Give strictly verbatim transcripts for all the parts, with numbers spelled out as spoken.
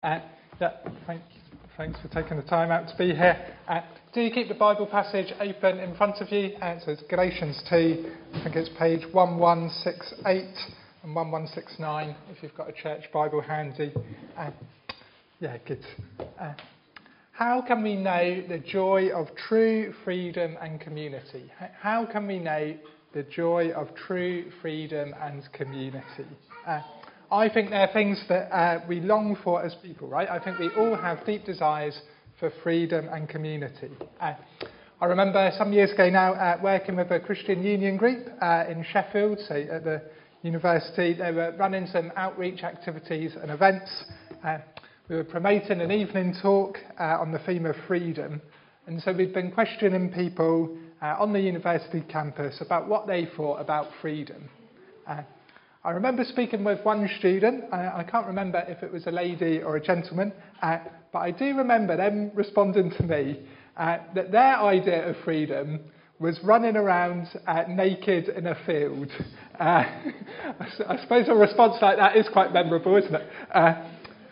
Uh, yeah, thank, thanks for taking the time out to be here. Uh, do keep the Bible passage open in front of you. Uh, so it's Galatians two, I think it's page one one six eight and one one six nine if you've got a church Bible handy. Uh, yeah, good. Uh, how can we know the joy of true freedom and community? How can we know the joy of true freedom and community? Uh, I think they're things that uh, we long for as people, right? I think we all have deep desires for freedom and community. Uh, I remember some years ago now uh, working with a Christian Union group uh, in Sheffield, so at the university. They were running some outreach activities and events. Uh, we were promoting an evening talk uh, on the theme of freedom. And so we'd been questioning people uh, on the university campus about what they thought about freedom. Uh, I remember speaking with one student. I, I can't remember if it was a lady or a gentleman, uh, but I do remember them responding to me uh, that their idea of freedom was running around uh, naked in a field. Uh, I suppose a response like that is quite memorable, isn't it? Uh,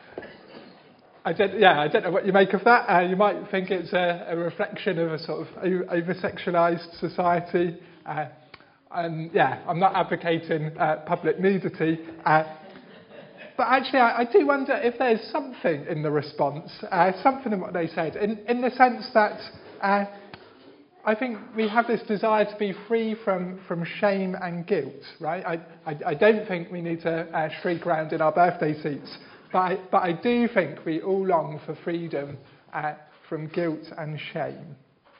I don't, yeah, I don't know what you make of that. Uh, you might think it's a, a reflection of a sort of over-sexualised society. Uh, And yeah, I'm not advocating uh, public nudity, uh, but actually I, I do wonder if there's something in the response, uh, something in what they said, in, in the sense that uh, I think we have this desire to be free from, from shame and guilt, right? I, I, I don't think we need to uh, shriek around in our birthday suits, but I, but I do think we all long for freedom uh, from guilt and shame.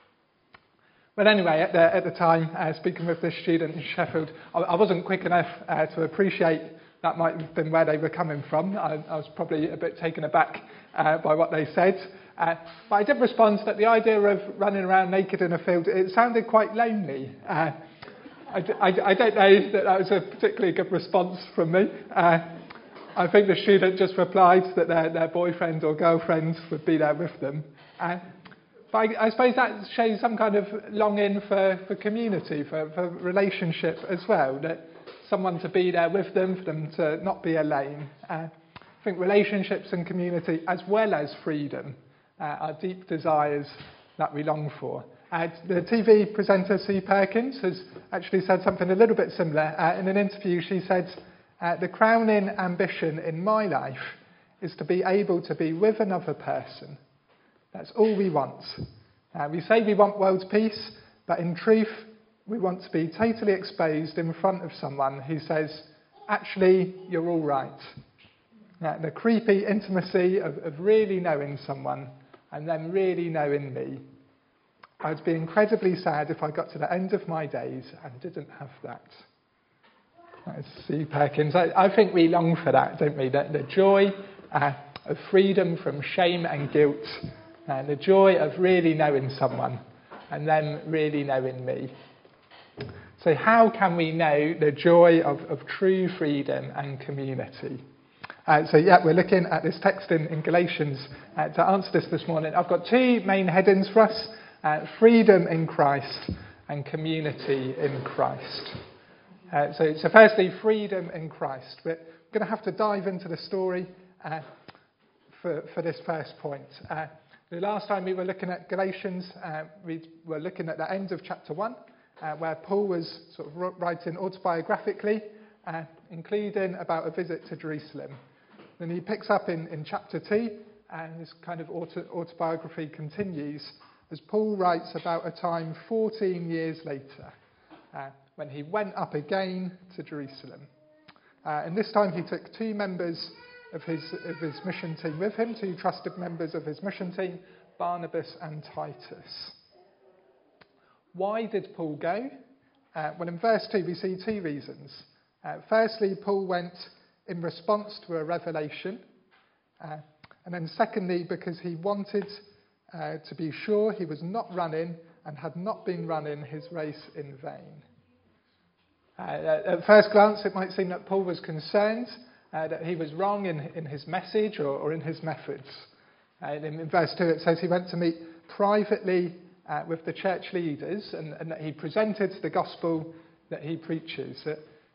But anyway, at the, at the time, uh, speaking with this student in Sheffield, I, I wasn't quick enough uh, to appreciate that might have been where they were coming from. I, I was probably a bit taken aback uh, by what they said. Uh, but I did respond that the idea of running around naked in a field, it sounded quite lonely. Uh, I, I, I don't know that that was a particularly good response from me. Uh, I think the student just replied that their, their boyfriend or girlfriend would be there with them. Uh, But I, I suppose that shows some kind of longing for, for community, for, for relationship as well, that someone to be there with them, for them to not be alone. Uh, I think relationships and community, as well as freedom, uh, are deep desires that we long for. Uh, the T V presenter Sue Perkins has actually said something a little bit similar. Uh, in an interview, she said, uh, the crowning ambition in my life is to be able to be with another person. That's all we want. Uh, we say we want world peace, but in truth, we want to be totally exposed in front of someone who says, actually, you're all right. Uh, the creepy intimacy of, of really knowing someone and then really knowing me. I'd be incredibly sad if I got to the end of my days and didn't have that. That's Sue Perkins. I, I think we long for that, don't we? The, the joy uh, of freedom from shame and guilt. And the joy of really knowing someone and them really knowing me. So how can we know the joy of, of true freedom and community? Uh, so yeah, we're looking at this text in, in Galatians. Uh, to answer this this morning, I've got two main headings for us. Uh, freedom in Christ and community in Christ. Uh, so, so firstly, freedom in Christ. We're going to have to dive into the story uh, for, for this first point. Uh, The last time we were looking at Galatians, uh, we were looking at the end of chapter one, uh, where Paul was sort of writing autobiographically, uh, including about a visit to Jerusalem. Then he picks up in, in chapter two, and this kind of auto, autobiography continues as Paul writes about a time fourteen years later, uh, when he went up again to Jerusalem. Uh, and this time he took two members Of his, of his mission team with him, two trusted members of his mission team, Barnabas and Titus. Why did Paul go? Uh, well, in verse two, we see two reasons. Uh, firstly, Paul went in response to a revelation. Uh, and then secondly, because he wanted uh, to be sure he was not running and had not been running his race in vain. Uh, at first glance, it might seem that Paul was concerned Uh, that he was wrong in, in his message or, or in his methods. Uh, in, in verse two it says he went to meet privately uh, with the church leaders and, and that he presented the gospel that he preaches. That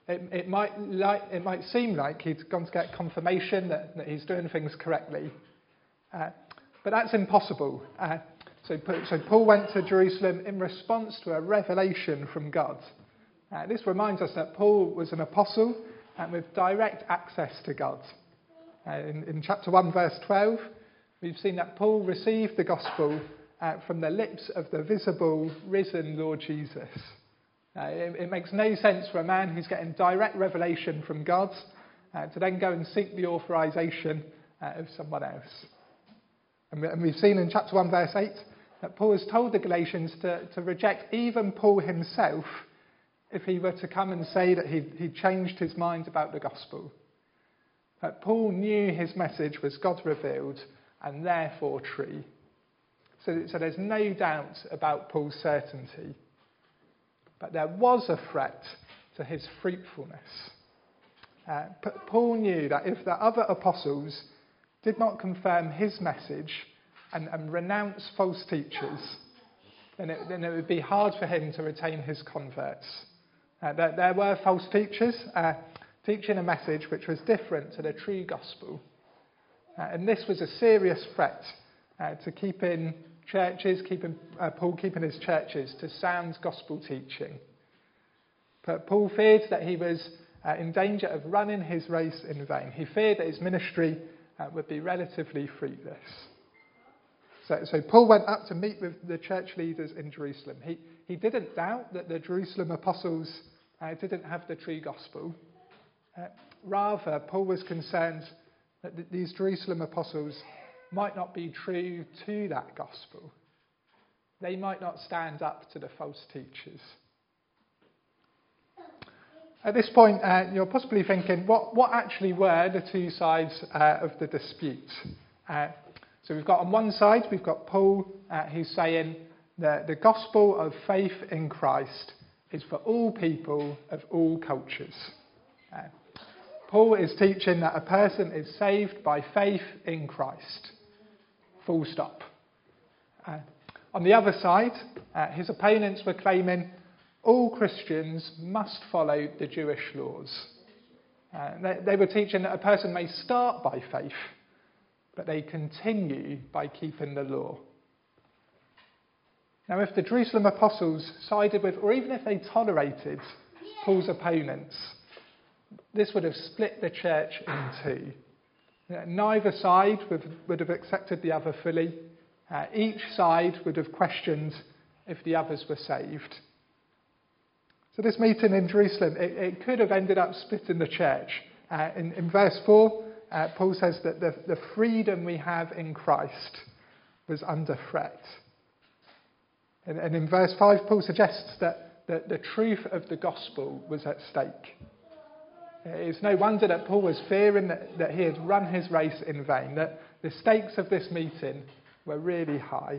It, it, might like, it might seem like he's gone to get confirmation that, that he's doing things correctly. Uh, but that's impossible. Uh, so, so Paul went to Jerusalem in response to a revelation from God. Uh, this reminds us that Paul was an apostle and with direct access to God. Uh, in, in chapter one, verse twelve, we've seen that Paul received the gospel uh, from the lips of the visible, risen Lord Jesus. Uh, it, it makes no sense for a man who's getting direct revelation from God uh, to then go and seek the authorization uh, of someone else. And, we, and we've seen in chapter one, verse eight, that Paul has told the Galatians to, to reject even Paul himself if he were to come and say that he he changed his mind about the gospel. But Paul knew his message was God revealed and therefore true. So, so there's no doubt about Paul's certainty. But there was a threat to his fruitfulness. Uh, Paul knew that if the other apostles did not confirm his message and, and renounce false teachers, then it, then it would be hard for him to retain his converts. Uh, there, there were false teachers uh, teaching a message which was different to the true gospel. Uh, and this was a serious threat uh, to keeping churches, keeping uh, Paul keeping his churches to sound gospel teaching. But Paul feared that he was uh, in danger of running his race in vain. He feared that his ministry uh, would be relatively fruitless. So, so Paul went up to meet with the church leaders in Jerusalem. He, he didn't doubt that the Jerusalem apostles uh, didn't have the true gospel. Uh, rather, Paul was concerned that th- these Jerusalem apostles might not be true to that gospel. They might not stand up to the false teachers. At this point, uh, you're possibly thinking, what, what actually were the two sides uh, of the dispute? Uh, so we've got on one side, we've got Paul uh, who's saying that the gospel of faith in Christ is for all people of all cultures. Uh, Paul is teaching that a person is saved by faith in Christ. Full stop. Uh, on the other side, uh, his opponents were claiming all Christians must follow the Jewish laws. Uh, they, they were teaching that a person may start by faith, but they continue by keeping the law. Now, if the Jerusalem apostles sided with, or even if they tolerated Paul's opponents, this would have split the church in two. Neither side would, would have accepted the other fully. Uh, each side would have questioned if the others were saved. So this meeting in Jerusalem, it, it could have ended up splitting the church. Uh, in, in verse four, uh, Paul says that the, the freedom we have in Christ was under threat. And, and in verse five, Paul suggests that, that the truth of the gospel was at stake. It's no wonder that Paul was fearing that, that he had run his race in vain, that the stakes of this meeting were really high.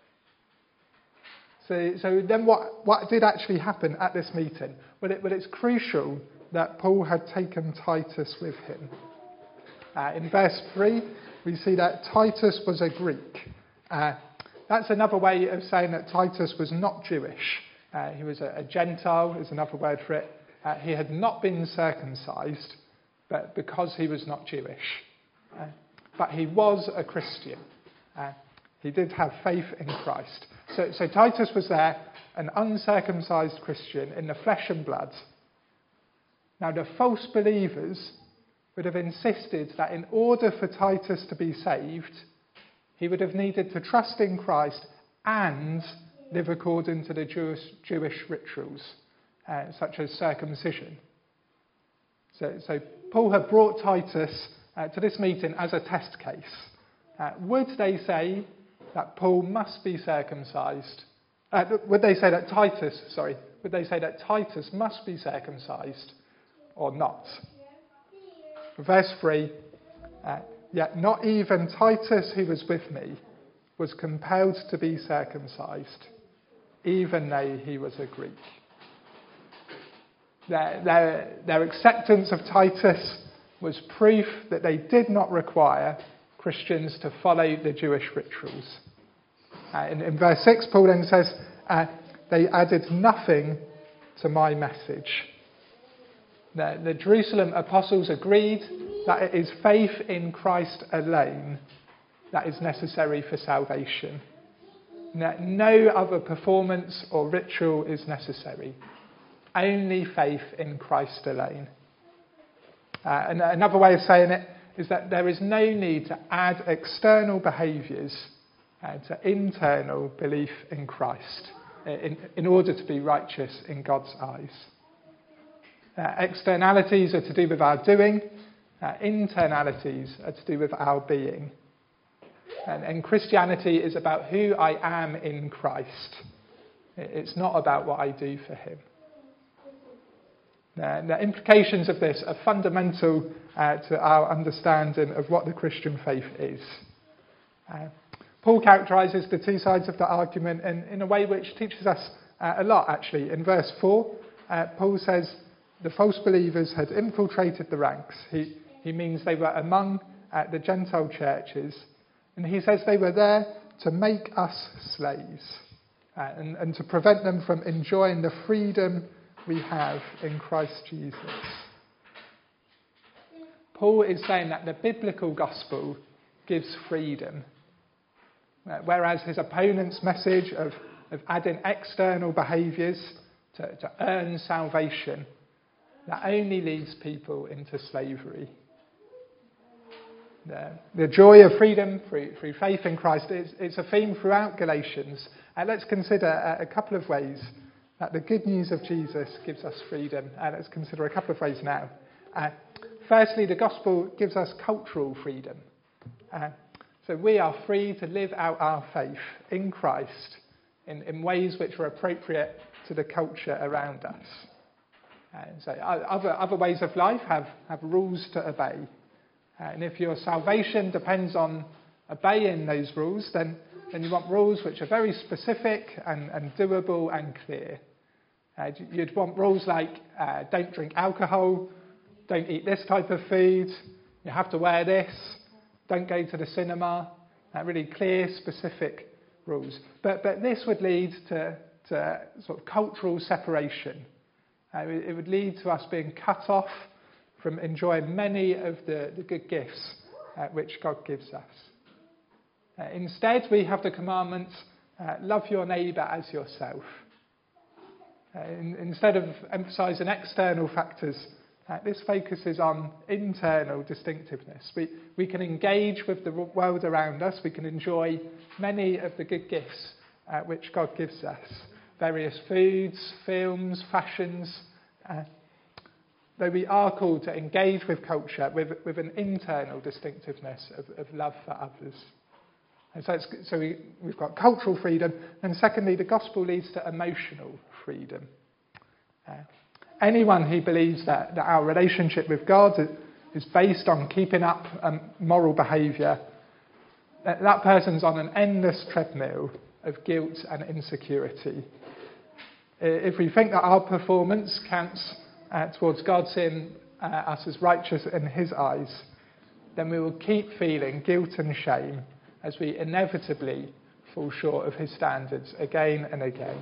So, so then what, what did actually happen at this meeting? Well, it, well, it's crucial that Paul had taken Titus with him. Uh, in verse three, we see that Titus was a Greek. Uh, that's another way of saying that Titus was not Jewish. Uh, he was a, a Gentile, is another word for it. Uh, he had not been circumcised, but because he was not Jewish. Uh, but he was a Christian. Uh, he did have faith in Christ. So, so Titus was there, an uncircumcised Christian in the flesh and blood. Now, the false believers would have insisted that in order for Titus to be saved, he would have needed to trust in Christ and live according to the Jewish, Jewish rituals. Uh, such as circumcision. So, so Paul had brought Titus uh, to this meeting as a test case. Uh, would they say that Paul must be circumcised? Uh, would they say that Titus, sorry, would they say that Titus must be circumcised or not? Verse three, uh, yet not even Titus who was with me was compelled to be circumcised, even though he was a Greek. Their, their, their acceptance of Titus was proof that they did not require Christians to follow the Jewish rituals. Uh, in, in verse six, Paul then says, uh, they added nothing to my message. The, the Jerusalem apostles agreed that it is faith in Christ alone that is necessary for salvation. That no other performance or ritual is necessary. Only faith in Christ alone. Uh, and another way of saying it is that there is no need to add external behaviours uh, to internal belief in Christ in, in order to be righteous in God's eyes. Uh, externalities are to do with our doing, uh, internalities are to do with our being. And, and Christianity is about who I am in Christ. It's not about what I do for him. Uh, the implications of this are fundamental uh, to our understanding of what the Christian faith is. Uh, Paul characterises the two sides of the argument in, in a way which teaches us uh, a lot, actually. In verse four, uh, Paul says the false believers had infiltrated the ranks. He, he means they were among uh, the Gentile churches. And he says they were there to make us slaves uh, and, and to prevent them from enjoying the freedom we have in Christ Jesus. Paul is saying that the biblical gospel gives freedom, uh, whereas his opponent's message of, of adding external behaviours to, to earn salvation, that only leads people into slavery. The, the joy of freedom through, through faith in Christ is, is a theme throughout Galatians. Uh, let's consider a, a couple of ways that the good news of Jesus gives us freedom. Uh, let's consider a couple of ways now. Uh, firstly, the gospel gives us cultural freedom. Uh, so we are free to live out our faith in Christ in, in ways which are appropriate to the culture around us. Uh, so other, other ways of life have, have rules to obey. Uh, and if your salvation depends on obeying those rules, then, then you want rules which are very specific and, and doable and clear. Uh, you'd want rules like uh, don't drink alcohol, don't eat this type of food, you have to wear this, don't go to the cinema. Uh, really clear, specific rules. But, but this would lead to, to sort of cultural separation. Uh, it would lead to us being cut off from enjoying many of the, the good gifts uh, which God gives us. Uh, instead, we have the commandment, uh, love your neighbour as yourself. Uh, in, instead of emphasising external factors, uh, this focuses on internal distinctiveness. We, we can engage with the world around us, we can enjoy many of the good gifts uh, which God gives us. Various foods, films, fashions, uh, though we are called to engage with culture with, with an internal distinctiveness of, of love for others. And so it's, so we, we've got cultural freedom, and secondly, the gospel leads to emotional freedom. Uh, anyone who believes that, that our relationship with God is based on keeping up um, moral behaviour, that, that person's on an endless treadmill of guilt and insecurity. If we think that our performance counts Uh, towards God seeing uh, us as righteous in his eyes, then we will keep feeling guilt and shame as we inevitably fall short of his standards again and again.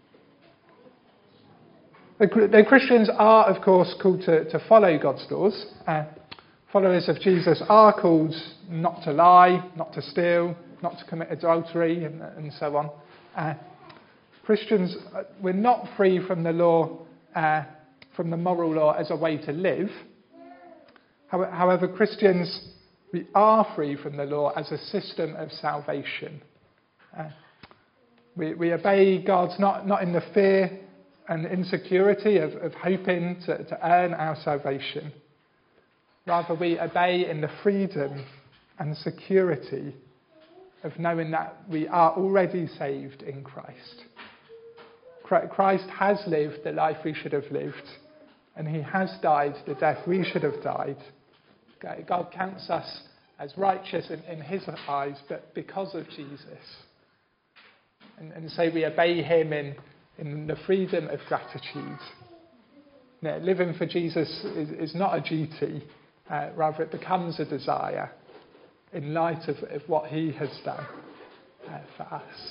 The, the Christians are, of course, called to, to follow God's laws. Uh, followers of Jesus are called not to lie, not to steal, not to commit adultery, and, and so on. Uh, Christians, uh, we're not free from the law uh, from the moral law as a way to live. However, Christians, we are free from the law as a system of salvation. Uh, we, we obey God not, not in the fear and insecurity of, of hoping to, to earn our salvation. Rather, we obey in the freedom and security of knowing that we are already saved in Christ. Christ has lived the life we should have lived, and he has died the death we should have died. God counts us as righteous in, in his eyes, but because of Jesus. And, and so we obey him in, in the freedom of gratitude. Now, living for Jesus is, is not a duty, uh, rather it becomes a desire in light of, of what he has done uh, for us.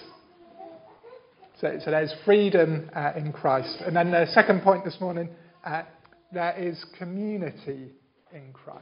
So, so there's freedom uh, in Christ. And then the second point this morning, uh, there is community in Christ.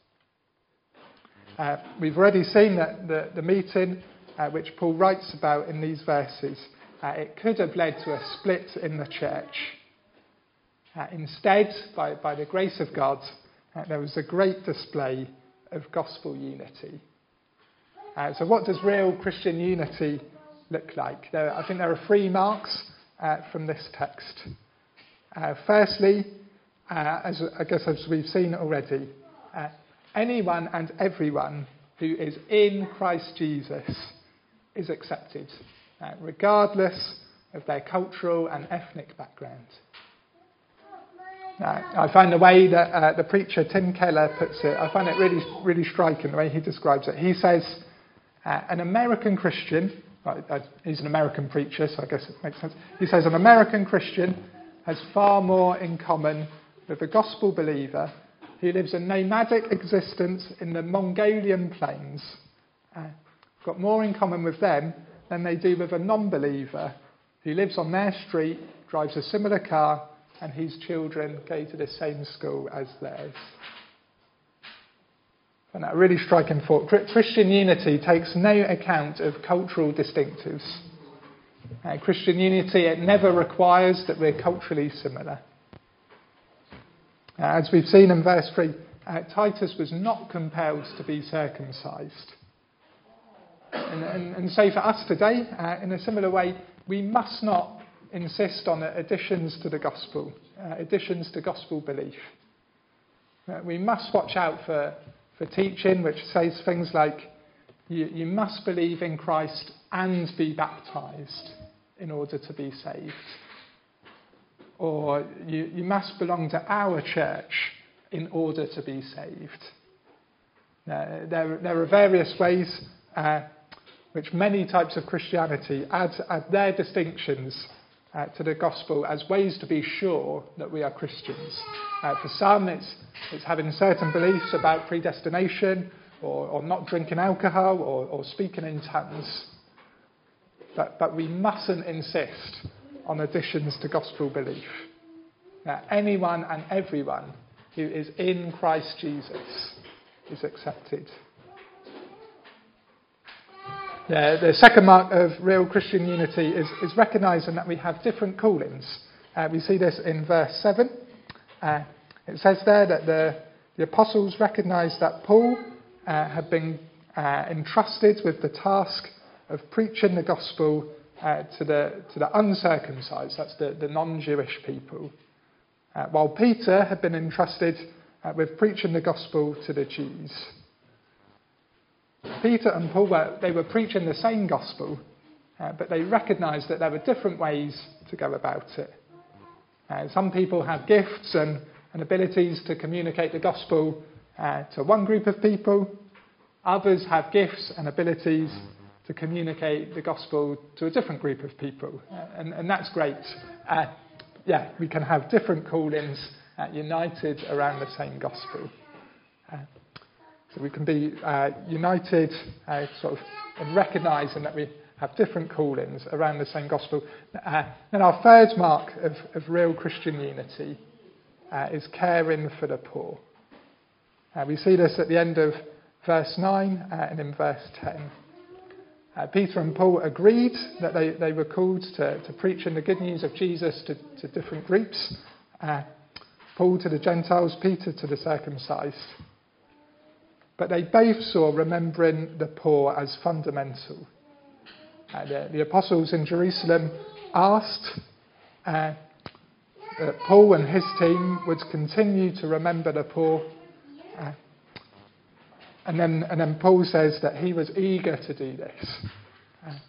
Uh, we've already seen that the, the meeting, uh, which Paul writes about in these verses, uh, it could have led to a split in the church. Uh, instead, by, by the grace of God, uh, there was a great display of gospel unity. Uh, so what does real Christian unity look like? There, I think there are three marks uh, from this text. Uh, firstly, uh, as I guess as we've seen already, uh, anyone and everyone who is in Christ Jesus is accepted, uh, regardless of their cultural and ethnic background. Uh, I find the way that uh, the preacher Tim Keller puts it, I find it really, really striking the way he describes it. He says, uh, an American Christian, well, uh, he's an American preacher, so I guess it makes sense. He says, an American Christian has far more in common with a gospel believer who lives a nomadic existence in the Mongolian plains. Uh, got more in common with them than they do with a non-believer who lives on their street, drives a similar car, and whose children go to the same school as theirs. And that really striking thought. Christian unity takes no account of cultural distinctives. Uh, Christian unity, it never requires that we're culturally similar. Uh, as we've seen in verse three, uh, Titus was not compelled to be circumcised. And, and, and so for us today, uh, in a similar way, we must not insist on additions to the gospel, uh, additions to gospel belief. Uh, we must watch out for, for teaching which says things like, you, you must believe in Christ and be baptised in order to be saved. Or you, you must belong to our church in order to be saved. Uh, there, there are various ways uh, which many types of Christianity add, add their distinctions Uh, to the gospel as ways to be sure that we are Christians. Uh, for some, it's, it's having certain beliefs about predestination, or, or not drinking alcohol, or, or speaking in tongues. But, but we mustn't insist on additions to gospel belief. Now, anyone and everyone who is in Christ Jesus is accepted. Yeah, the second mark of real Christian unity is, is recognising that we have different callings. Uh, we see this in verse seven. Uh, it says there that the, the apostles recognised that Paul uh, had been uh, entrusted with the task of preaching the gospel uh, to the to the uncircumcised, that's the, the non-Jewish people, uh, while Peter had been entrusted uh, with preaching the gospel to the Jews. Peter and Paul, were, they were preaching the same gospel, uh, but they recognised that there were different ways to go about it. Uh, some people have gifts and, and abilities to communicate the gospel uh, to one group of people. Others have gifts and abilities to communicate the gospel to a different group of people. Uh, and, and that's great. Uh, yeah, we can have different callings uh, united around the same gospel. Uh, So we can be uh, united uh, sort of in recognising that we have different callings around the same gospel. Uh, and our third mark of, of real Christian unity uh, is caring for the poor. Uh, we see this at the end of verse nine uh, and in verse ten. Uh, Peter and Paul agreed that they, they were called to, to preaching the good news of Jesus to, to different groups. Uh, Paul to the Gentiles, Peter to the circumcised. But they both saw remembering the poor as fundamental. Uh, the, the apostles in Jerusalem asked uh, that Paul and his team would continue to remember the poor. Uh, and then, and then Paul says that he was eager to do this. Uh,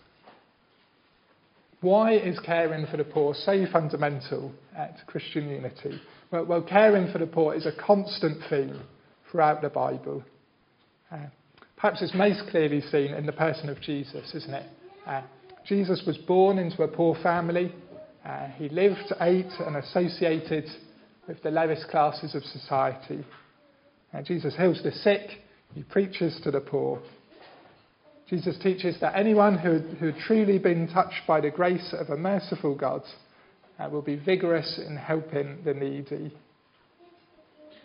why is caring for the poor so fundamental uh, to Christian unity? Well, well, caring for the poor is a constant theme throughout the Bible. Uh, perhaps it's most clearly seen in the person of Jesus, isn't it? Uh, Jesus was born into a poor family. Uh, he lived, ate and associated with the lowest classes of society. Uh, Jesus heals the sick. He preaches to the poor. Jesus teaches that anyone who, who had truly been touched by the grace of a merciful God uh, will be vigorous in helping the needy.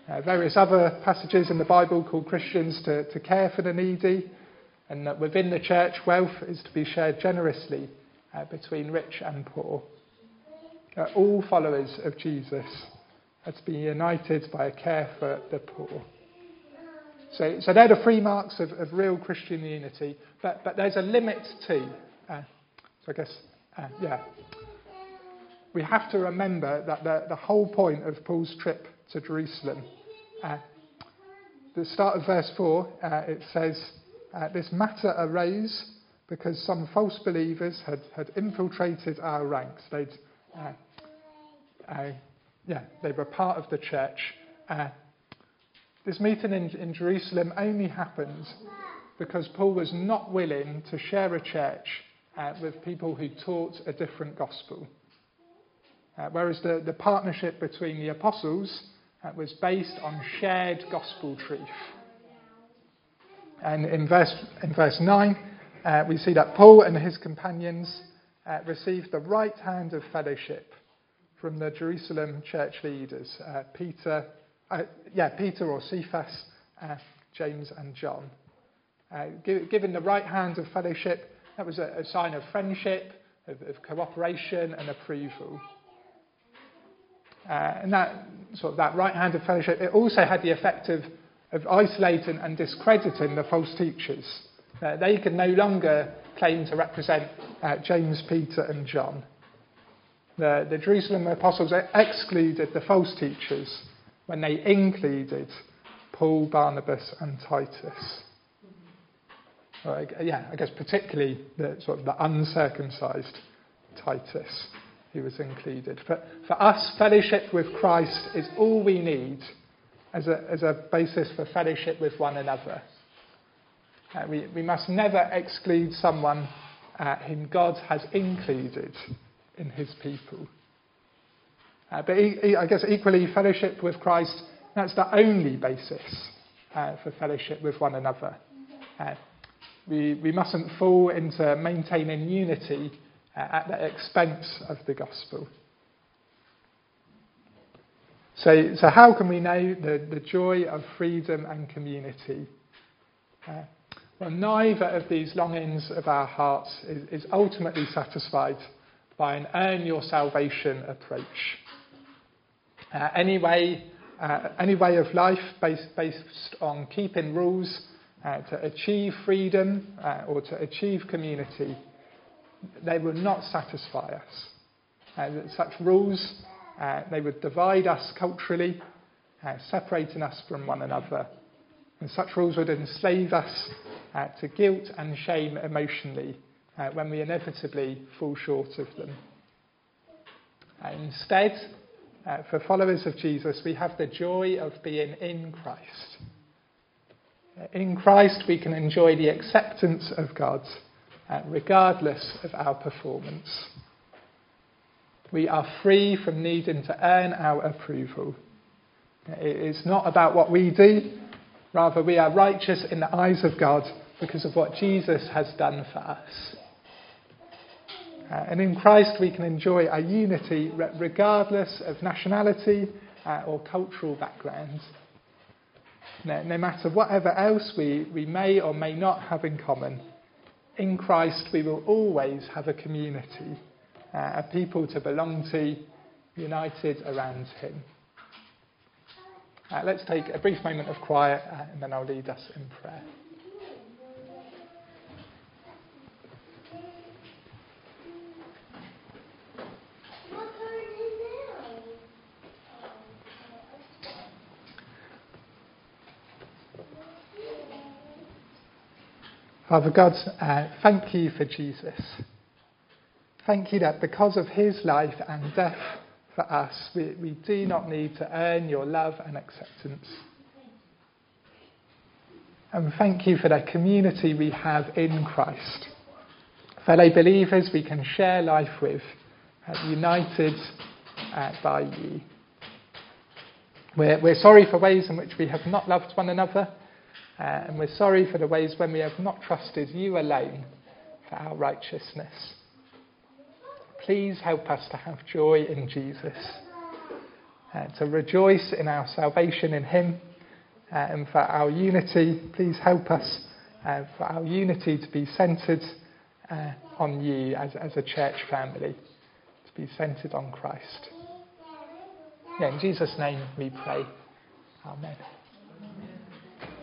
Uh, various other passages in the Bible call Christians to, to care for the needy, and that within the church, wealth is to be shared generously uh, between rich and poor. Uh, all followers of Jesus are to be united by a care for the poor. So, so they're the three marks of, of real Christian unity, but, but there's a limit too. Uh, so I guess, uh, yeah. We have to remember that the, the whole point of Paul's trip to Jerusalem, uh, the start of verse four, uh, it says, uh, this matter arose because some false believers had, had infiltrated our ranks. They'd, uh, uh, yeah, they were part of the church. Uh, this meeting in, in Jerusalem only happened because Paul was not willing to share a church uh, with people who taught a different gospel. Uh, whereas the, the partnership between the apostles uh, was based on shared gospel truth. And in verse, in verse nine, uh, we see that Paul and his companions uh, received the right hand of fellowship from the Jerusalem church leaders, uh, Peter, uh, yeah, Peter or Cephas, uh, James and John. Uh, give, given the right hand of fellowship, that was a, a sign of friendship, of, of cooperation and approval. Uh, and that sort of that right hand of fellowship, it also had the effect of, of isolating and discrediting the false teachers. Uh, they could no longer claim to represent uh, James, Peter and John. The, the Jerusalem apostles excluded the false teachers when they included Paul, Barnabas and Titus. Well, yeah, I guess particularly the sort of the uncircumcised Titus, who was included. But for us, fellowship with Christ is all we need as a, as a basis for fellowship with one another. Uh, we, we must never exclude someone uh, whom God has included in his people. Uh, but e- e- I guess equally, fellowship with Christ, that's the only basis uh, for fellowship with one another. Uh, we, we mustn't fall into maintaining unity uh, at the expense of the gospel. So, so how can we know the, the joy of freedom and community? Uh, well, neither of these longings of our hearts is, is ultimately satisfied by an earn your salvation approach. Uh, any, way, uh, any way of life based, based on keeping rules uh, to achieve freedom uh, or to achieve community, they will not satisfy us. Uh, such rules, uh, they would divide us culturally, uh, separating us from one another. And such rules would enslave us uh, to guilt and shame emotionally uh, when we inevitably fall short of them. Uh, instead, uh, for followers of Jesus, we have the joy of being in Christ. Uh, in Christ, we can enjoy the acceptance of God, uh, regardless of our performance. We are free from needing to earn our approval. It is not about what we do. Rather, we are righteous in the eyes of God because of what Jesus has done for us. Uh, and in Christ, we can enjoy our unity regardless of nationality uh, or cultural background. No, no matter whatever else we, we may or may not have in common, in Christ we will always have a community, uh, a people to belong to, united around him. Uh, let's take a brief moment of quiet uh, and then I'll lead us in prayer. Father God, uh, thank you for Jesus. Thank you that because of his life and death for us, we, we do not need to earn your love and acceptance. And thank you for the community we have in Christ. Fellow believers we can share life with, uh, united uh, by you. We're, we're sorry for ways in which we have not loved one another, uh, and we're sorry for the ways when we have not trusted you alone for our righteousness. Please help us to have joy in Jesus. uh, to rejoice in our salvation in him, uh, and for our unity, please help us, uh, for our unity to be centred uh, on you as, as a church family, to be centred on Christ. Yeah, in Jesus' name we pray. Amen.